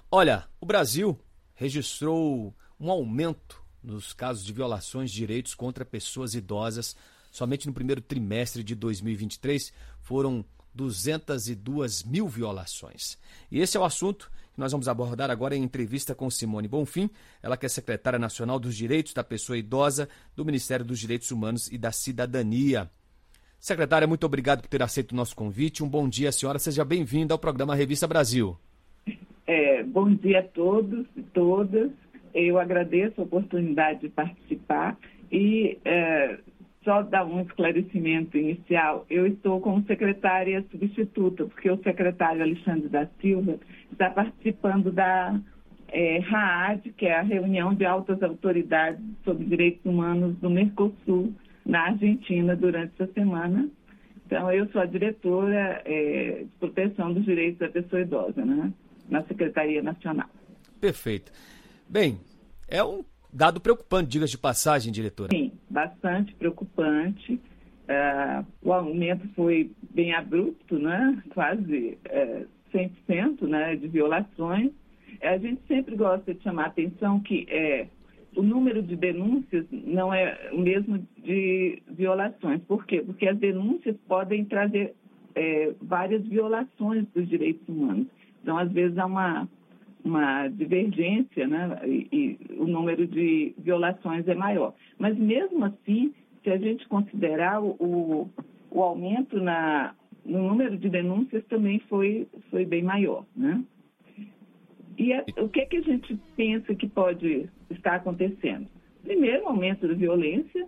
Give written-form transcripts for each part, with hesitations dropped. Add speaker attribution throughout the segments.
Speaker 1: Olha, o Brasil registrou um aumento nos casos de violações de direitos contra pessoas idosas. Somente no primeiro trimestre de 2023 foram 202 mil violações. E esse é o assunto que nós vamos abordar agora em entrevista com Simone Bonfim, ela que é secretária nacional dos Direitos da Pessoa Idosa do Ministério dos Direitos Humanos e da Cidadania. Secretária, muito obrigado por ter aceito o nosso convite. Um bom dia, senhora. Seja bem-vinda ao programa Revista Brasil.
Speaker 2: Bom dia a todos e todas. Eu agradeço a oportunidade de participar e só dar um esclarecimento inicial. Eu estou como secretária substituta, porque o secretário Alexandre da Silva está participando da RAAD, que é a reunião de altas autoridades sobre direitos humanos do Mercosul, na Argentina, durante essa semana. Então, eu sou a diretora de proteção dos direitos da pessoa idosa, né, na Secretaria Nacional.
Speaker 1: Perfeito. Bem, é um dado preocupante, diga-se de passagem, diretora.
Speaker 2: Sim, bastante preocupante. O aumento foi bem abrupto, né? Quase 100%, né, de violações. A gente sempre gosta de chamar a atenção que o número de denúncias não é o mesmo de violações. Por quê? Porque as denúncias podem trazer várias violações dos direitos humanos. Então, às vezes, há uma divergência, né? E o número de violações é maior. Mas, mesmo assim, se a gente considerar o aumento no número de denúncias, também foi bem maior, né? E o que a gente pensa que pode estar acontecendo? Primeiro, o aumento da violência,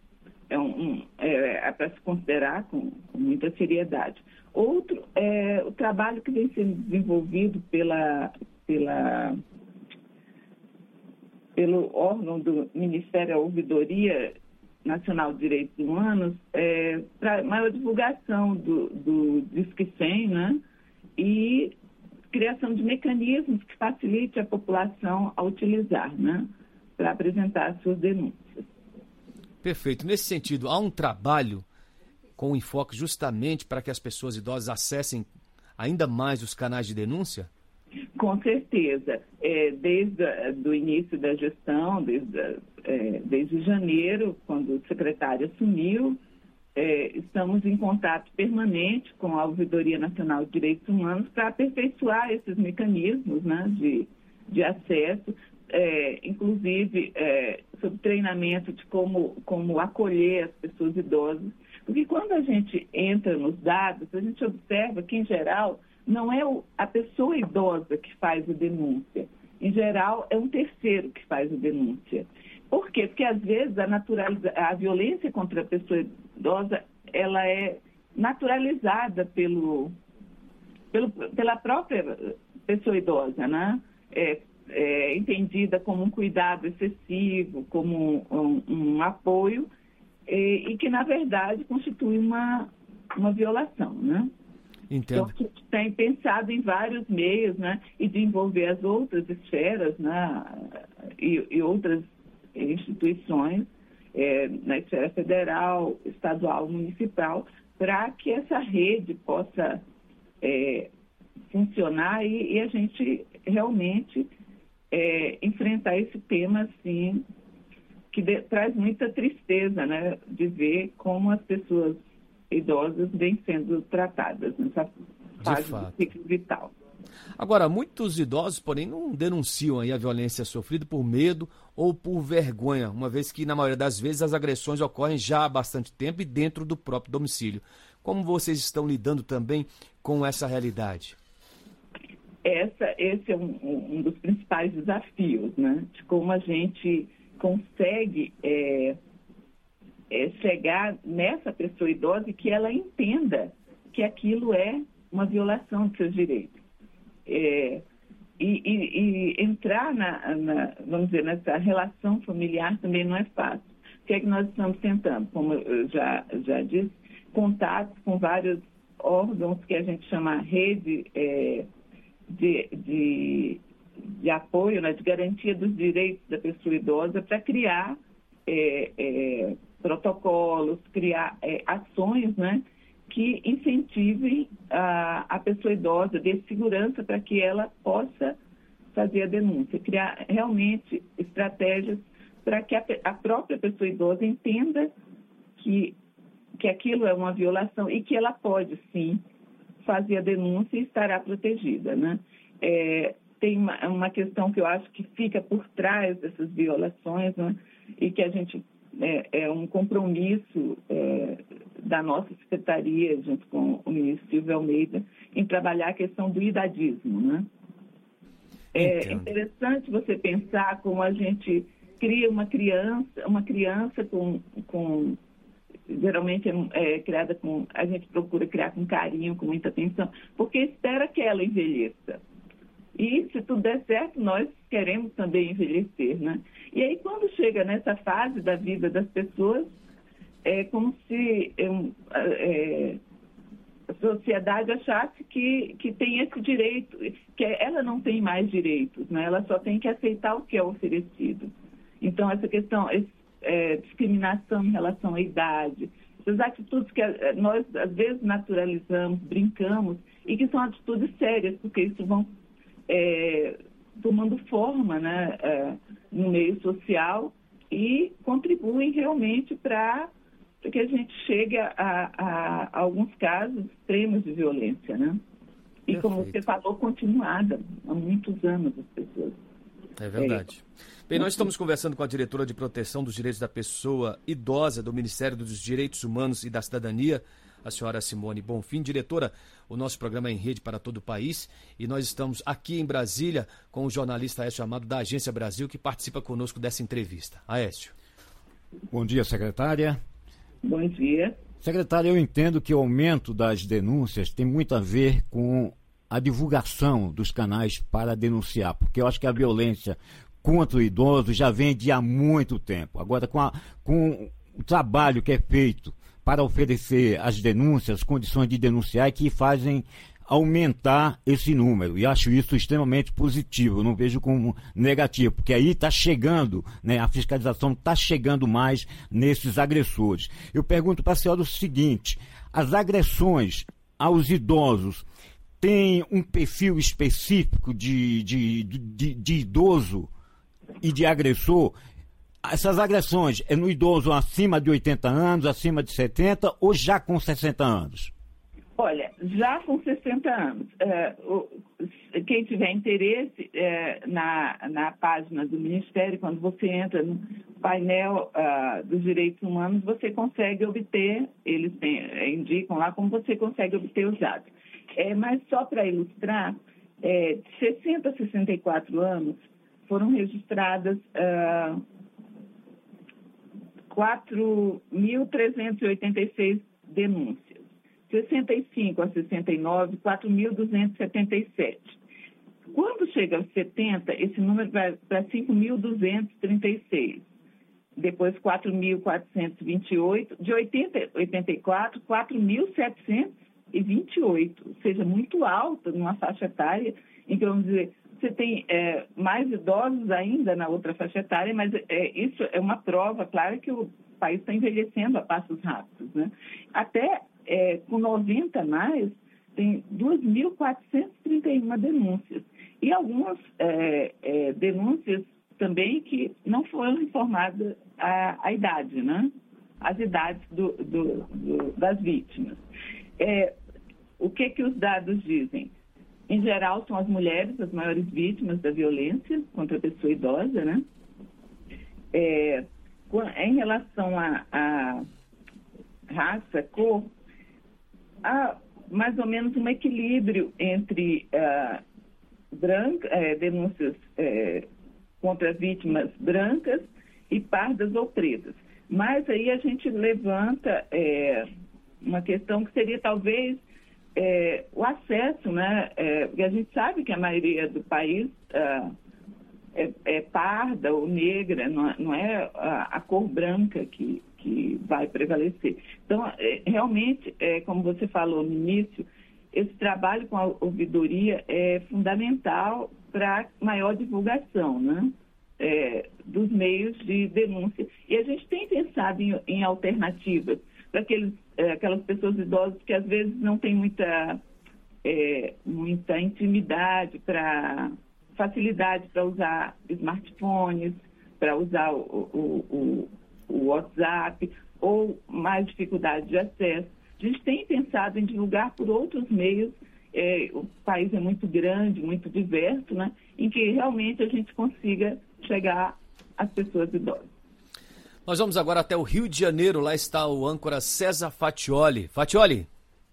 Speaker 2: é para se considerar com muita seriedade. Outro é o trabalho que vem sendo desenvolvido pelo órgão do Ministério da Ouvidoria Nacional de Direitos Humanos, para maior divulgação do Disque 100, né? E criação de mecanismos que facilite a população a utilizar, né, para apresentar as suas denúncias.
Speaker 1: Perfeito. Nesse sentido, há um trabalho com enfoque justamente para que as pessoas idosas acessem ainda mais os canais de denúncia?
Speaker 2: Com certeza. Desde o início da gestão, desde janeiro, quando o secretário assumiu, estamos em contato permanente com a Ouvidoria Nacional de Direitos Humanos para aperfeiçoar esses mecanismos, né, de acesso, inclusive sobre treinamento de como acolher as pessoas idosas. Porque quando a gente entra nos dados, a gente observa que, em geral, não é a pessoa idosa que faz a denúncia. Em geral, é um terceiro que faz a denúncia. Por quê? Porque, às vezes, a violência contra a pessoa idosa, ela é naturalizada pela própria pessoa idosa, né? Entendida como um cuidado excessivo, como um apoio, e que, na verdade, constitui uma violação, né?
Speaker 1: Entendo.
Speaker 2: Então, a gente tem pensado em vários meios, né? E de envolver as outras esferas, né? E outras instituições, na esfera federal, estadual, municipal, para que essa rede possa funcionar e a gente realmente enfrentar esse tema, assim, que traz muita tristeza, né, de ver como as pessoas idosas vêm sendo tratadas nessa fase do ciclo vital.
Speaker 1: Agora, muitos idosos, porém, não denunciam aí a violência sofrida por medo ou por vergonha, uma vez que, na maioria das vezes, as agressões ocorrem já há bastante tempo e dentro do próprio domicílio. Como vocês estão lidando também com essa realidade?
Speaker 2: Esse é um dos principais desafios, né? De como a gente consegue chegar nessa pessoa idosa e que ela entenda que aquilo é uma violação de seus direitos. E entrar vamos dizer, nessa relação familiar também não é fácil. O que é que nós estamos tentando? Como eu já disse, contatos com vários órgãos que a gente chama rede de apoio, né, de garantia dos direitos da pessoa idosa, para criar protocolos, criar ações, né, que incentivem a pessoa idosa, dê segurança para que ela possa fazer a denúncia, criar realmente estratégias para que a própria pessoa idosa entenda que aquilo é uma violação e que ela pode, sim, fazer a denúncia e estará protegida, né? Tem uma questão que eu acho que fica por trás dessas violações, né? E que a gente é um compromisso da nossa secretaria, junto com o ministro Silvio Almeida, em trabalhar a questão do idadismo, né? É interessante você pensar como a gente cria uma criança com geralmente criada com, a gente procura criar com carinho, com muita atenção, porque espera que ela envelheça. E se tudo der certo, nós queremos também envelhecer, né? E aí, quando chega nessa fase da vida das pessoas, é como se a sociedade achasse que tem esse direito, que ela não tem mais direitos, né? Ela só tem que aceitar o que é oferecido. Então, essa questão, discriminação em relação à idade, essas atitudes que nós, às vezes, naturalizamos, brincamos, e que são atitudes sérias, porque isso vão tomando forma, né, no meio social e contribuem realmente para que a gente chegue a alguns casos extremos de violência, né? E
Speaker 1: Perfeito.
Speaker 2: como você falou, continuada há muitos anos as pessoas.
Speaker 1: É verdade. Bem, nós estamos conversando com a diretora de Proteção dos Direitos da Pessoa Idosa do Ministério dos Direitos Humanos e da Cidadania, a senhora Simone Bonfim. Diretora, o nosso programa é em rede para todo o país e nós estamos aqui em Brasília com o jornalista Aécio Amado da Agência Brasil, que participa conosco dessa entrevista. Aécio.
Speaker 3: Bom dia, secretária.
Speaker 2: Bom dia.
Speaker 3: Secretária, eu entendo que o aumento das denúncias tem muito a ver com a divulgação dos canais para denunciar, porque eu acho que a violência contra o idoso já vem de há muito tempo. Agora, com o trabalho que é feito para oferecer as denúncias, as condições de denunciar, é que fazem aumentar esse número. E acho isso extremamente positivo, eu não vejo como negativo, porque aí está chegando, né, a fiscalização está chegando mais nesses agressores. Eu pergunto para a senhora o seguinte: as agressões aos idosos têm um perfil específico de idoso e de agressor? Essas agressões é no idoso acima de 80 anos, acima de 70 ou já com 60 anos?
Speaker 2: Olha, já com 60 anos. Quem tiver interesse, na página do Ministério, quando você entra no painel dos direitos humanos, você consegue obter, eles indicam lá como você consegue obter os dados. Mas só para ilustrar, de 60 a 64 anos foram registradas 4.386 denúncias. 65 a 69, 4.277. Quando chega aos 70, esse número vai para 5.236. Depois, 4.428. De 80 a 84, 4.728. Ou seja, muito alta numa faixa etária em que, vamos dizer, você tem mais idosos ainda na outra faixa etária, mas isso é uma prova, claro, que o país está envelhecendo a passos rápidos, né? Até com 90 a mais, tem 2.431 denúncias. E algumas denúncias também que não foram informadas a idade, né? As idades das vítimas. O que os dados dizem? Em geral, são as mulheres as maiores vítimas da violência contra a pessoa idosa, né? Em relação à raça, cor, há mais ou menos um equilíbrio entre denúncias contra vítimas brancas e pardas ou pretas. Mas aí a gente levanta uma questão que seria talvez o acesso, né? Porque a gente sabe que a maioria do país é parda ou negra, não é a cor branca que vai prevalecer. Então, realmente, como você falou no início, esse trabalho com a ouvidoria é fundamental para maior divulgação, né? Dos meios de denúncia. E a gente tem pensado em alternativas para aquelas pessoas idosas que às vezes não têm muita intimidade para facilidade para usar smartphones, para usar o WhatsApp, ou mais dificuldade de acesso. A gente tem pensado em divulgar por outros meios. O país é muito grande, muito diverso, né? Em que realmente a gente consiga chegar às pessoas idosas.
Speaker 1: Nós vamos agora até o Rio de Janeiro. Lá está o âncora César Fatioli. Fatioli.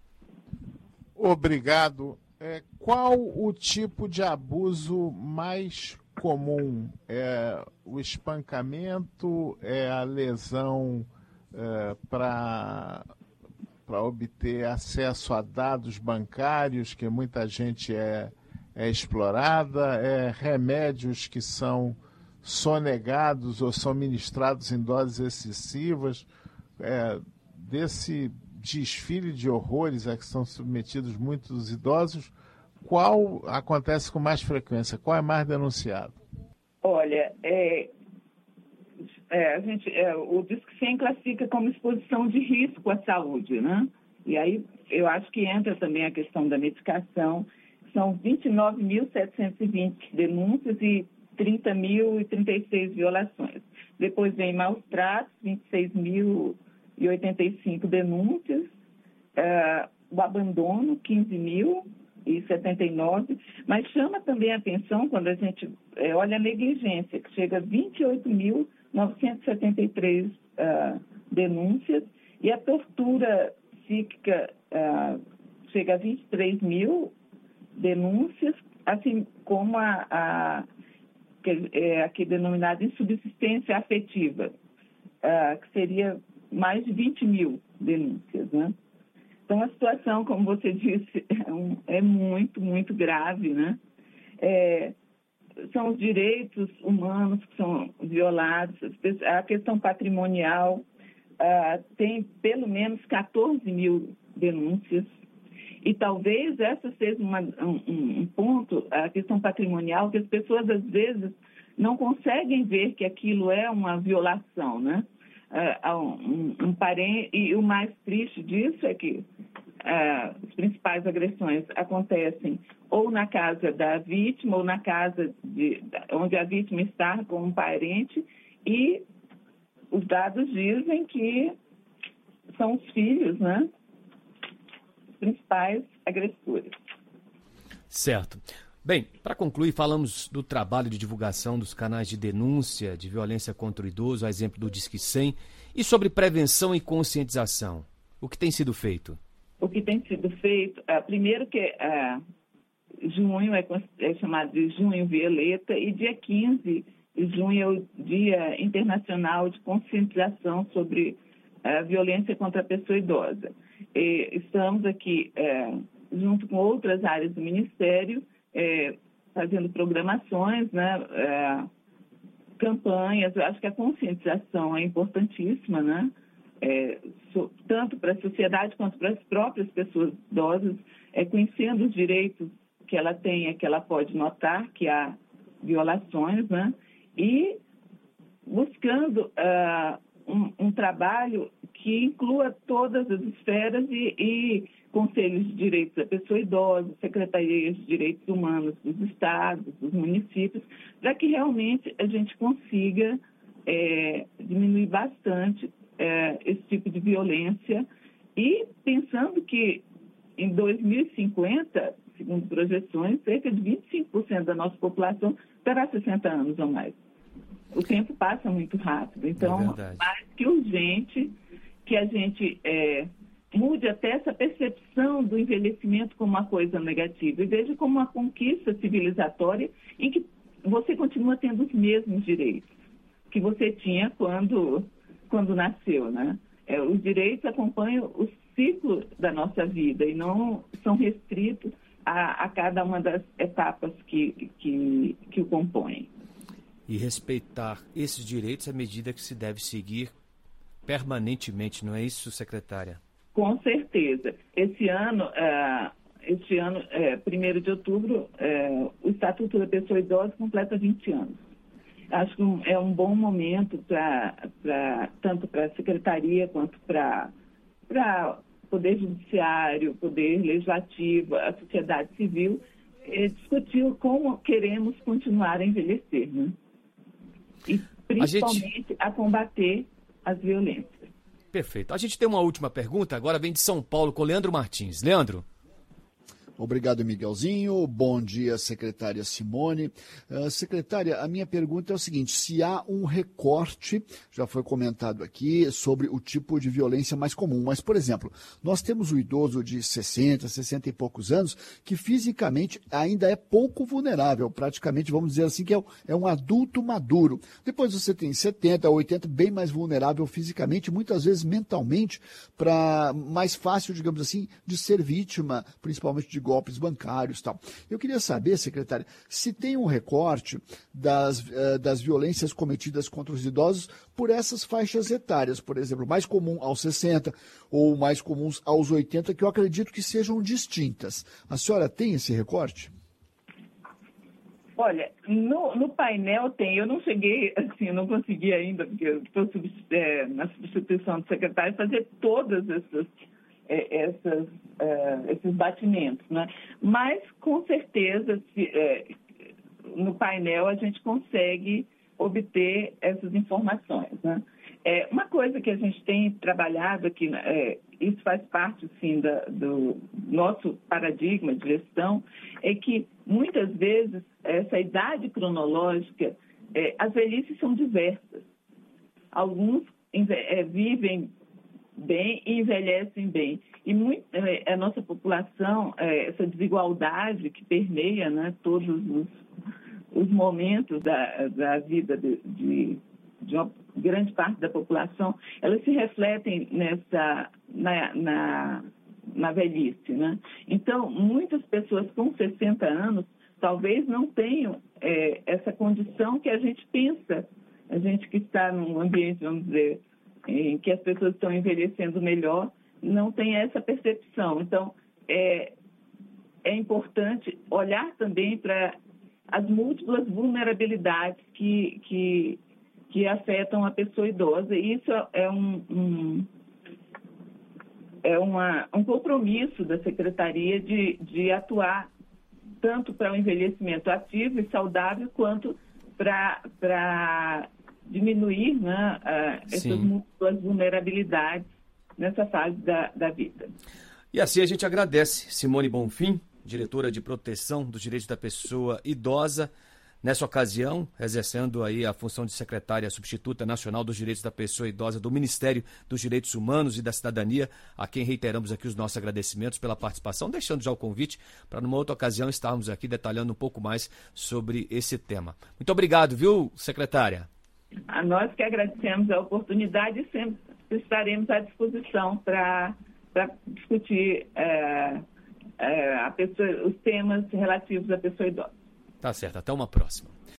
Speaker 4: Obrigado. Qual o tipo de abuso mais comum? É o espancamento? É a lesão para obter acesso a dados bancários, que muita gente é explorada? É remédios que são sonegados ou são ministrados em doses excessivas? Desse desfile de horrores a que são submetidos muitos idosos, qual acontece com mais frequência? Qual é mais denunciado?
Speaker 2: Olha, o Disque-100 classifica como exposição de risco à saúde, né? E aí eu acho que entra também a questão da medicação. São 29.720 denúncias e 30.036 violações. Depois vem maus tratos, 26.085 denúncias. O abandono, 15.079. Mas chama também a atenção quando a gente olha a negligência, que chega a 28.973 denúncias. E a tortura psíquica chega a 23.000 denúncias, assim como aqui denominada insubsistência afetiva, que seria mais de 20.000 denúncias, né? Então, a situação, como você disse, é muito, muito grave, né? São os direitos humanos que são violados, a questão patrimonial, tem pelo menos 14.000 denúncias. E talvez essa seja um ponto, a questão patrimonial, que as pessoas, às vezes, não conseguem ver que aquilo é uma violação, né? E o mais triste disso é que as principais agressões acontecem ou na casa da vítima ou na casa onde a vítima está com um parente, e os dados dizem que são os filhos, né? Principais agressores.
Speaker 1: Certo. Bem, para concluir, falamos do trabalho de divulgação dos canais de denúncia de violência contra o idoso, a exemplo do Disque-100, e sobre prevenção e conscientização. O que tem sido feito?
Speaker 2: O que tem sido feito, primeiro que junho é chamado de Junho Violeta, e dia 15 de junho é o Dia Internacional de Conscientização sobre a violência contra a pessoa idosa. Estamos aqui, junto com outras áreas do Ministério, fazendo programações, né, campanhas. Eu acho que a conscientização é importantíssima, né? Tanto para a sociedade quanto para as próprias pessoas idosas, conhecendo os direitos que ela tem, que ela pode notar que há violações, né? E buscando um trabalho que inclua todas as esferas e conselhos de direitos da pessoa idosa, secretarias de direitos humanos dos estados, dos municípios, para que realmente a gente consiga diminuir bastante esse tipo de violência, e pensando que em 2050, segundo projeções, cerca de 25% da nossa população terá 60 anos ou mais. O tempo passa muito rápido, então é mais que urgente que a gente mude até essa percepção do envelhecimento como uma coisa negativa e veja como uma conquista civilizatória em que você continua tendo os mesmos direitos que você tinha quando nasceu, né? Os direitos acompanham o ciclo da nossa vida e não são restritos a cada uma das etapas que o compõem.
Speaker 1: E respeitar esses direitos à medida que se deve seguir permanentemente, não é isso, secretária? Com
Speaker 2: certeza. Este ano, 1º de outubro, o Estatuto da Pessoa Idosa completa 20 anos. Acho que é um bom momento tanto para a Secretaria quanto para Poder Judiciário, Poder Legislativo, a sociedade civil, discutir como queremos continuar a envelhecer, né? E principalmente a combater as violências.
Speaker 1: Perfeito. A gente tem uma última pergunta, agora vem de São Paulo, com Leandro Martins. Leandro.
Speaker 5: Obrigado, Miguelzinho. Bom dia, secretária Simone. Secretária, a minha pergunta é o seguinte: se há um recorte, já foi comentado aqui, sobre o tipo de violência mais comum, mas, por exemplo, nós temos o idoso de 60 e poucos anos que fisicamente ainda é pouco vulnerável, praticamente, vamos dizer assim, que é um adulto maduro. Depois você tem 70, 80, bem mais vulnerável fisicamente, muitas vezes mentalmente, para mais fácil, digamos assim, de ser vítima, principalmente de golpes bancários e tal. Eu queria saber, secretária, se tem um recorte das violências cometidas contra os idosos por essas faixas etárias, por exemplo, mais comum aos 60 ou mais comuns aos 80, que eu acredito que sejam distintas. A senhora tem esse recorte?
Speaker 2: Olha, no painel tem, eu não cheguei, assim, não consegui ainda, porque eu estou na substituição do secretário, fazer todas esses batimentos, né? Mas, com certeza, no painel a gente consegue obter essas informações, né? Uma coisa que a gente tem trabalhado aqui, isso faz parte, sim, do nosso paradigma de gestão, é que, muitas vezes, essa idade cronológica, as velhices são diversas. Alguns vivem bem e envelhecem bem. E a nossa população, essa desigualdade que permeia, né, todos os momentos da vida de uma grande parte da população, elas se refletem na velhice, né? Então, muitas pessoas com 60 anos talvez não tenham essa condição que a gente pensa, a gente que está num ambiente, vamos dizer, em que as pessoas estão envelhecendo melhor, não tem essa percepção. Então, é importante olhar também para as múltiplas vulnerabilidades que afetam a pessoa idosa. E isso é um compromisso da Secretaria de atuar tanto para o envelhecimento ativo e saudável, quanto para diminuir, né, essas múltiplas vulnerabilidades nessa fase da vida.
Speaker 1: E assim a gente agradece Simone Bonfim, diretora de proteção dos direitos da pessoa idosa, nessa ocasião, exercendo aí a função de secretária substituta nacional dos direitos da pessoa idosa do Ministério dos Direitos Humanos e da Cidadania, a quem reiteramos aqui os nossos agradecimentos pela participação, deixando já o convite para numa outra ocasião estarmos aqui detalhando um pouco mais sobre esse tema. Muito obrigado, viu, secretária?
Speaker 2: A nós que agradecemos a oportunidade e sempre estaremos à disposição para discutir os temas relativos à pessoa idosa.
Speaker 1: Tá certo, até uma próxima.